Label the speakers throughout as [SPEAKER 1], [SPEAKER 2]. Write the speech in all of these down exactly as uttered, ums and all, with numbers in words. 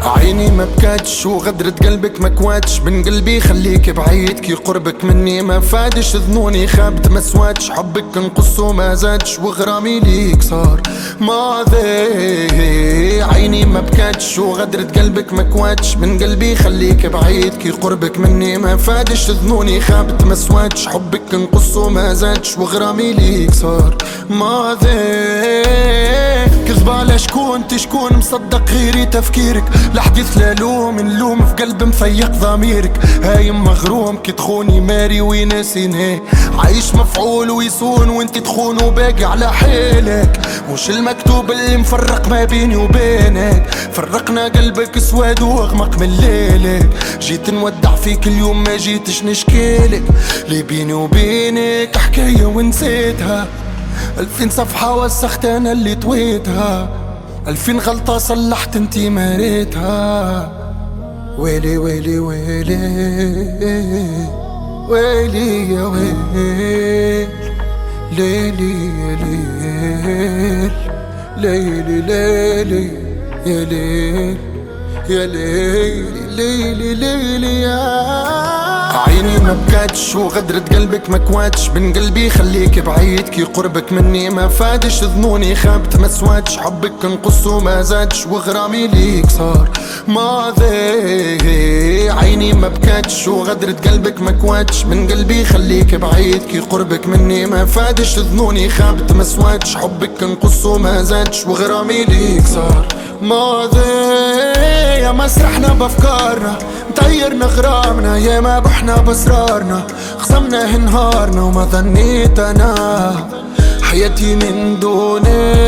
[SPEAKER 1] عيني ما بكاتش وغدرة قلبك ما كواتش، من قلبي خليك بعيد كي قربك مني ما فادش، ظنوني خابت ما سواتش، حبك كنقص وما زادش وغرامي ليك صار ماضي. عيني ما بكاتش وغدرة قلبك ما كواتش، من قلبي خليك بعيد كي قربك مني ما فادش، ظنوني خابت ما سواتش، حبك كنقص وما زادش وغرامي ليك صار ماضي. كذبة على شكون تشكون مصدق غيري تفكيرك، لحديث لا لوم نلوم في قلب مفيق ضميرك، هايم مغروم كي تخوني ماري ويناسي نهي، عايش مفعول ويصون وانت تخون وباقي على حيلك، وش المكتوب اللي مفرق ما بيني وبينك، فرقنا قلبك سواد واغمق من ليلك، جيت نودع فيك اليوم ما جيتش نشكيلك، لي بيني وبينك حكاية ونسيتها، ألفين صفحة وسخت أنا اللي طويتها، ألفين غلطة صلحت انتي ما ريتها، ويلي ويلي ويلي ويلي يا ويل، ليلي يا ليل، ليلي ليلي يا ليل، يا ليلي ليلي ليلي يا عيني ما بكاتش وغدرة قلبك ما كواتش، من قلبي خليك بعيد كي قربك مني ما فادش، ظنوني خابت ما سواتش، حبك كنقص وما زادش وغرامي ليك صار ماضي. عيني ما بكاتش وغدرة قلبك ما كواتش، من قلبي خليك بعيد كي قربك مني ما فادش، ظنوني خابت ما سواتش، حبك كنقص وما زادش وغرامي ليك صار ماضي. يا ما سرحنا بافكارنا مطيرنا غرامنا، يا ما بحنا باسرارنا خصمنا نهارنا، وما ظنيت انا حياتي من دونك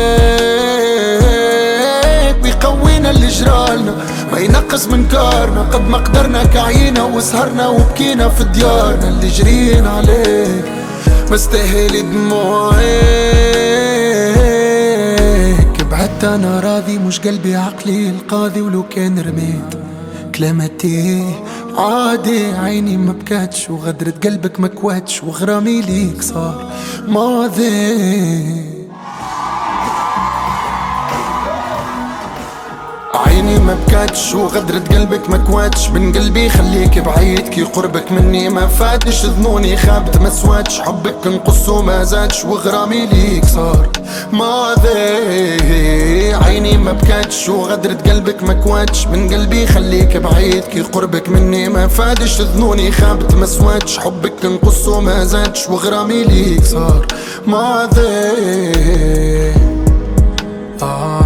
[SPEAKER 1] بيقوينا اللي جرالنا، ما ينقص من كارنا قد ما قدرنا كعينا وسهرنا وبكينا في ديارنا، اللي جرينا عليك مستاهل دموعك، بعدت انا راضي مش قلبي عقلي القاضي، ولو كان رميت كلامتي عادي. عيني ما بكاتش وغدرة قلبك ما كواتش وغرامي ليك صار ماضي. عيني ما بكاتش وغدرة قلبك ما كواتش، من قلبي خليك بعيد كي قربك مني ما فاتش، ظنوني خابت ما سواتش، حبك كنقص وما زادش وغرامي ليك صار ماضي. عيني ما بكاتش وغدرة قلبك ما كواتش، من قلبي خليك بعيد كي قربك مني ما فادش، ظنوني خابت ما سواتش، حبك كنقص وما زادش وغرامي ليك صار ماضي. آه